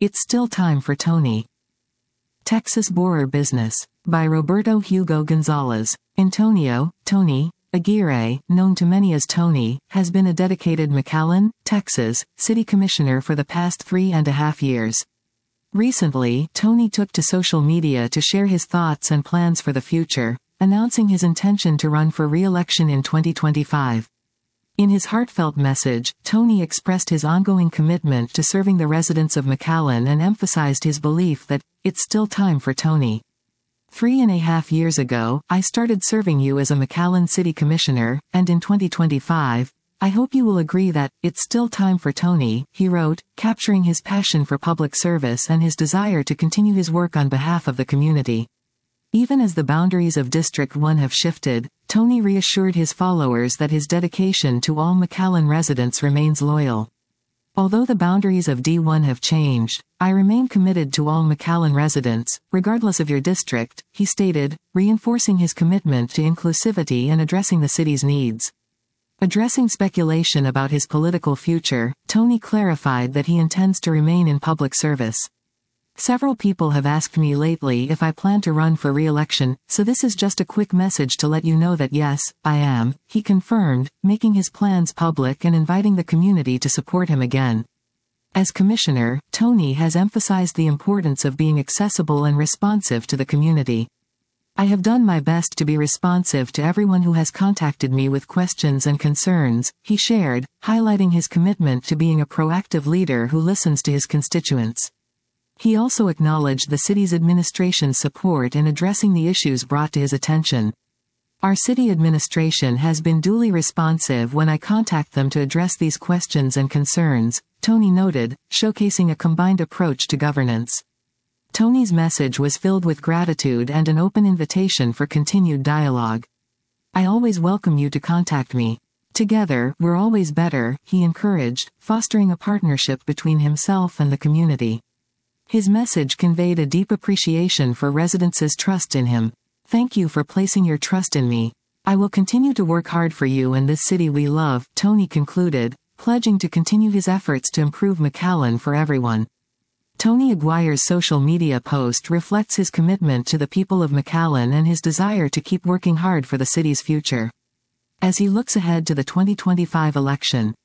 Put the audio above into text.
It's Still Time for Tony. Texas Borer Business. By Roberto Hugo Gonzalez. Antonio, Tony, Aguirre, known to many as Tony, has been a dedicated McAllen, Texas, city commissioner for the past 3.5 years. Recently, Tony took to social media to share his thoughts and plans for the future, announcing his intention to run for re-election in 2025. In his heartfelt message, Tony expressed his ongoing commitment to serving the residents of McAllen and emphasized his belief that it's still time for Tony. 3.5 years ago, I started serving you as a McAllen City Commissioner, and in 2025, I hope you will agree that it's still time for Tony, he wrote, capturing his passion for public service and his desire to continue his work on behalf of the community. Even as the boundaries of District 1 have shifted, Tony reassured his followers that his dedication to all McAllen residents remains loyal. Although the boundaries of D1 have changed, I remain committed to all McAllen residents, regardless of your district, he stated, reinforcing his commitment to inclusivity and addressing the city's needs. Addressing speculation about his political future, Tony clarified that he intends to remain in public service. Several people have asked me lately if I plan to run for re-election, so this is just a quick message to let you know that yes, I am, he confirmed, making his plans public and inviting the community to support him again. As commissioner, Tony has emphasized the importance of being accessible and responsive to the community. I have done my best to be responsive to everyone who has contacted me with questions and concerns, he shared, highlighting his commitment to being a proactive leader who listens to his constituents. He also acknowledged the city's administration's support in addressing the issues brought to his attention. Our city administration has been duly responsive when I contact them to address these questions and concerns, Tony noted, showcasing a combined approach to governance. Tony's message was filled with gratitude and an open invitation for continued dialogue. I always welcome you to contact me. Together, we're always better, he encouraged, fostering a partnership between himself and the community. His message conveyed a deep appreciation for residents' trust in him. Thank you for placing your trust in me. I will continue to work hard for you and this city we love, Tony concluded, pledging to continue his efforts to improve McAllen for everyone. Tony Aguirre's social media post reflects his commitment to the people of McAllen and his desire to keep working hard for the city's future. As he looks ahead to the 2025 election,